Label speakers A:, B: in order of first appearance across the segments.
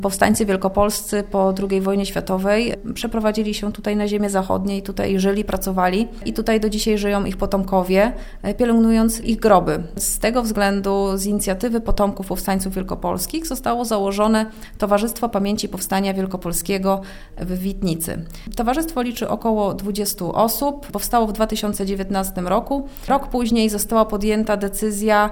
A: Powstańcy wielkopolscy po II wojnie światowej przeprowadzili się tutaj na ziemię zachodnie i tutaj żyli, pracowali i tutaj do dzisiaj żyją ich potomkowie, pielęgnując ich groby. Z tego względu z inicjatywy potomków powstańców wielkopolskich zostało założone Towarzystwo Pamięci Powstania Wielkopolskiego w Witnicy. Towarzystwo liczy około 20 osób, powstało w 2019 roku. Rok później została podjęta decyzja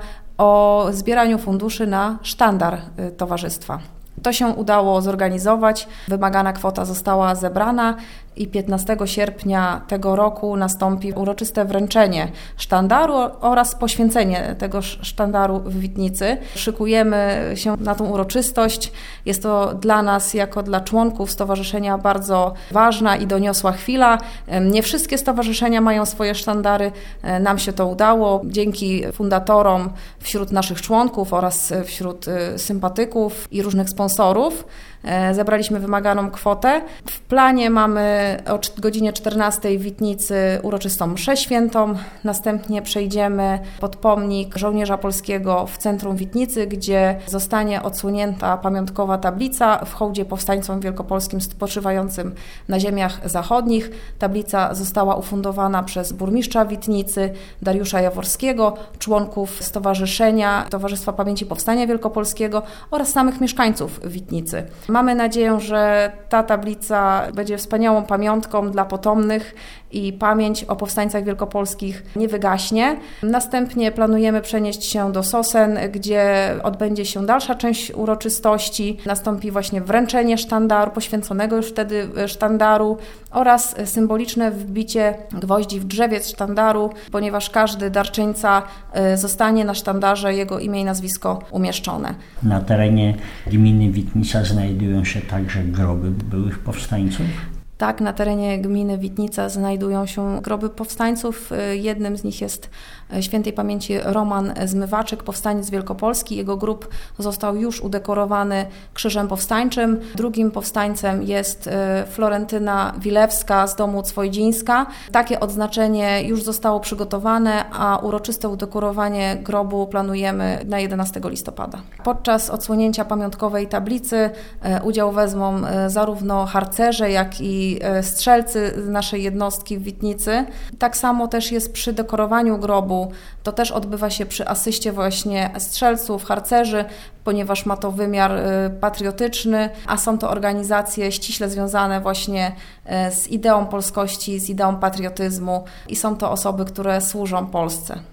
A: o zbieraniu funduszy na sztandar towarzystwa. To się udało zorganizować, wymagana kwota została zebrana i 15 sierpnia tego roku nastąpi uroczyste wręczenie sztandaru oraz poświęcenie tego sztandaru w Witnicy. Szykujemy się na tą uroczystość. Jest to dla nas, jako dla członków stowarzyszenia, bardzo ważna i doniosła chwila. Nie wszystkie stowarzyszenia mają swoje sztandary. Nam się to udało dzięki fundatorom wśród naszych członków oraz wśród sympatyków i różnych sponsorów. Zebraliśmy wymaganą kwotę. W planie mamy o godzinie 14 w Witnicy uroczystą mszę świętą. Następnie przejdziemy pod pomnik żołnierza polskiego w centrum Witnicy, gdzie zostanie odsłonięta pamiątkowa tablica w hołdzie powstańcom wielkopolskim spoczywającym na ziemiach zachodnich. Tablica została ufundowana przez burmistrza Witnicy Dariusza Jaworskiego, członków stowarzyszenia Towarzystwa Pamięci Powstania Wielkopolskiego oraz samych mieszkańców Witnicy. Mamy nadzieję, że ta tablica będzie wspaniałą pamiątką dla potomnych i pamięć o powstańcach wielkopolskich nie wygaśnie. Następnie planujemy przenieść się do Sosen, gdzie odbędzie się dalsza część uroczystości. Nastąpi właśnie wręczenie sztandaru, poświęconego już wtedy sztandaru oraz symboliczne wbicie gwoździ w drzewiec sztandaru, ponieważ każdy darczyńca zostanie na sztandarze jego imię i nazwisko umieszczone.
B: Na terenie gminy Witnica znajdują się także groby byłych powstańców?
A: Tak, na terenie gminy Witnica znajdują się groby powstańców. Jednym z nich jest świętej pamięci Roman Zmywaczek, powstaniec wielkopolski. Jego grób został już udekorowany krzyżem powstańczym. Drugim powstańcem jest Florentyna Wilewska z domu Cwojdzińska. Takie odznaczenie już zostało przygotowane, a uroczyste udekorowanie grobu planujemy na 11 listopada. Podczas odsłonięcia pamiątkowej tablicy udział wezmą zarówno harcerze, jak i strzelcy naszej jednostki w Witnicy. Tak samo też jest przy dekorowaniu grobu. To też odbywa się przy asyście właśnie strzelców, harcerzy, ponieważ ma to wymiar patriotyczny, a są to organizacje ściśle związane właśnie z ideą polskości, z ideą patriotyzmu i są to osoby, które służą Polsce.